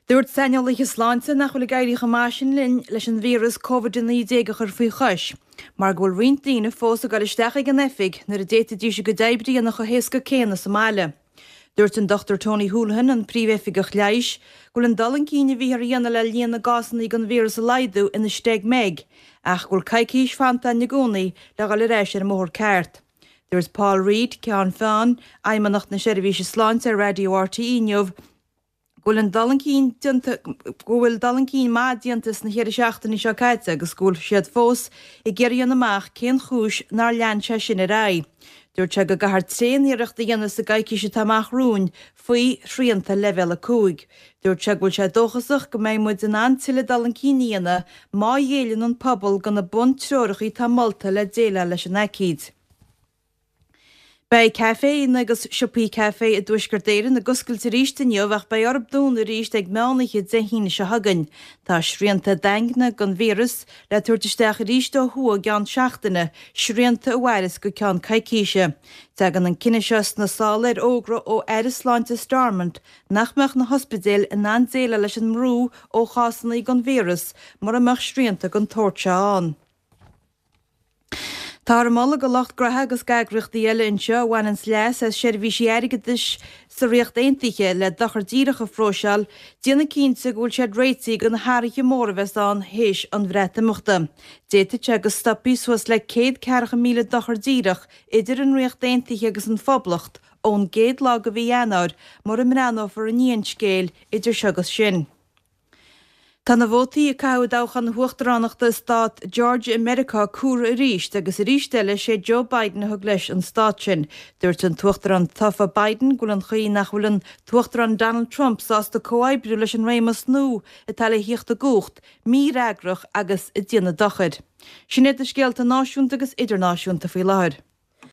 Dúirt Samuel Sláinte nach chuil gaiirí chamásin linn leis an vírus COVID-19 chur faoi chuis. Mar ghfuil riontíine fós a gal isteach an efig nar a déta dí se go daibrí nach a héasca céna sa máile. Dúirt an Dr. Tony Holohan an príomhefigach leis, ghfuil an dalan cíine bhí ar dhéana le líana gasan ag an vírus a leidú ina steig meg, ach ghfuil caicíos fanta na gcónaí le gal réis ar mór ceart. Dúirt Paul Reid, ceann fan, aimimanacht na seirbhíse Sláinte Radio RTE Neamh, Gwyl dalan cín má diantas na chéir seachtain seo caite agus gúil siad fós I ggéiríon amach cén chúis nar lean se sin a rai. Dúirt se go gahar tréníireachta dhéana sa gaiici se tamach rún faoi sríanta level a cúig. Dúirt se gúil se dóchasach go méid muid an antiile dalan cíníana má dhélann an pobl gan na bun treorachaí tá molta le déile leis an ecíd. Bei café agus siopí café a dúisgurdéirean na guscailte ríiste nniuh ach bei orb dún a ríist ag meánaiche de híine se hagan. Tá srianta dengna gan vírus le tuairteisteach a ríiste ó thua gan seachtainna, srianta a bhhairis go ceann caicíise. Tegan an cineiseas na sála ógra ó Sláinte Stormont nachmeach na hospidéal in andéile leis an mrú ó chásanna gan vírus mar amach srianta gan tóirte an. Tá mála go locht gratha agus gagrachtaí eile inseo bhain an sleas as seirbhísí airigeis sa riocht aontaithe le dachar díreach a phróiseáil, déanana cínta gúil siad réití gan háirithe móra bheitán héis an bhreatamachta. Déite agus stopí suas le 140 míle dachar díreach idir an riocht aontaithe agus an phoblacht ón géad lá go bhí anár mar an mrán for a níon scéal idir segus sin. Tá na bhótaí a cabhad áchan huachtaránachta stát Georgia America cuara a ríist agus a ríistelle sé Joe Biden a thug leis an stát sin. Dúirt an tuachtarán Tafa Biden gúil an chuí nach bhfuil an tuachtarán Donald Trump sásta comhaibbrú leis an réimas nó a tal hiocht a gúcht, míreagrach agus i dtíana dachar. Sin é a scéalta náisiúnta agus idirnáisiúnta faoi láthir.